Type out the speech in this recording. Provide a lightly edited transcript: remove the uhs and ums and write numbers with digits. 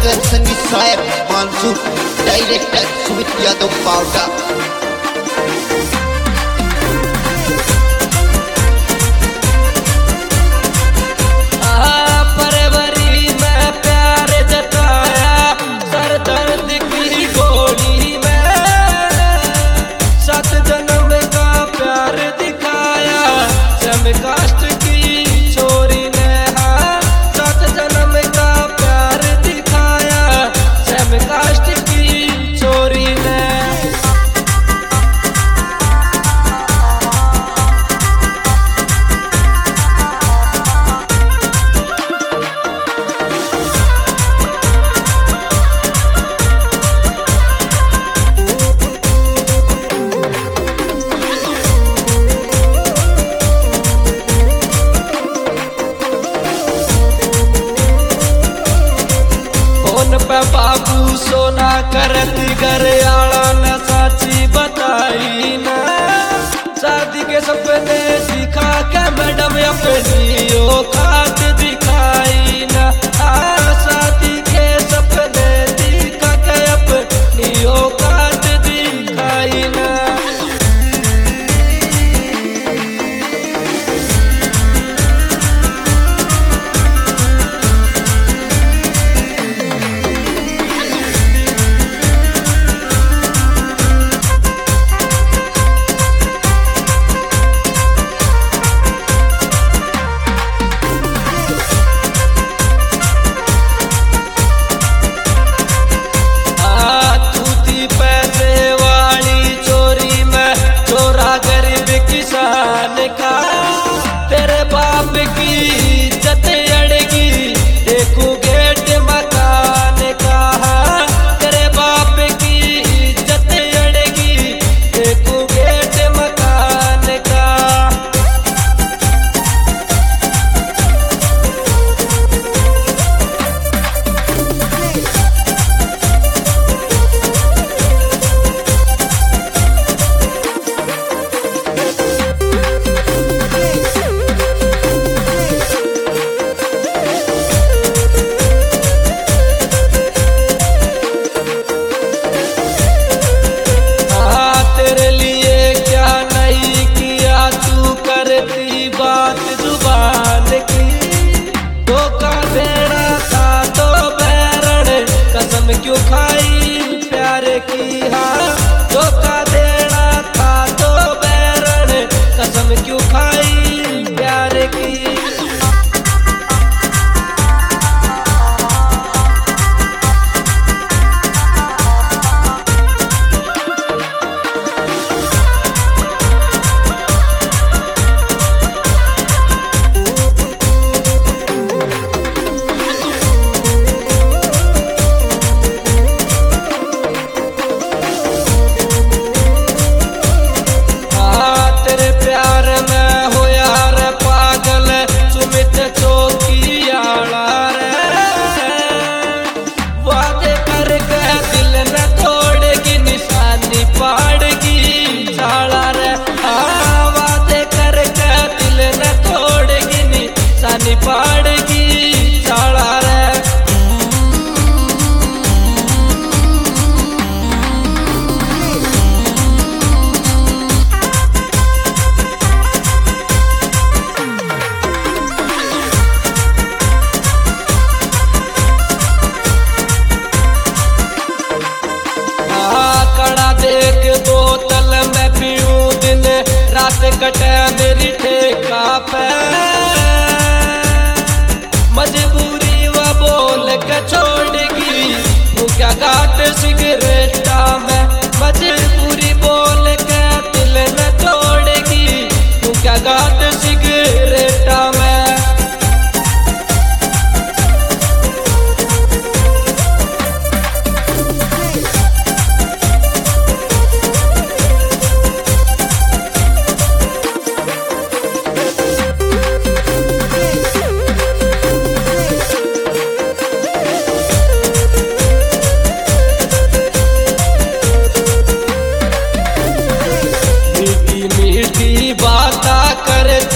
Singer संगीत साहब Mansoor, director Sumit Yadav पावटा। बाबू सोना करती घर आला न साची बताई ना, शादी के सपने दिखा के मैडम अपनी औकात दिखाई ना। शादी के सपने दिखा के अपनी औकात दिखाई ना। तेरे बाप की इज्जत अड़ेगी, देखो गेट मकान का। तेरे बाप की इज्जत अड़ेगी, देखो गेट मकान का। बात जुबान की धोखा देना था तो बैरण, कसम क्यों खाई प्यार की। हाँ धोखा देना था तो बैरण, कसम क्यों खाई प्यार की। बोतल में पीऊं दिन रात कटे मेरी ठेका पे, मजबूरी वो बोल के छोड़ेगी तू क्या घाट सिगरेटा में। मजबूरी बोल के दिल न तोड़ेगी तू क्या घाट सिगरेटा में। मीठी मीठी बात करती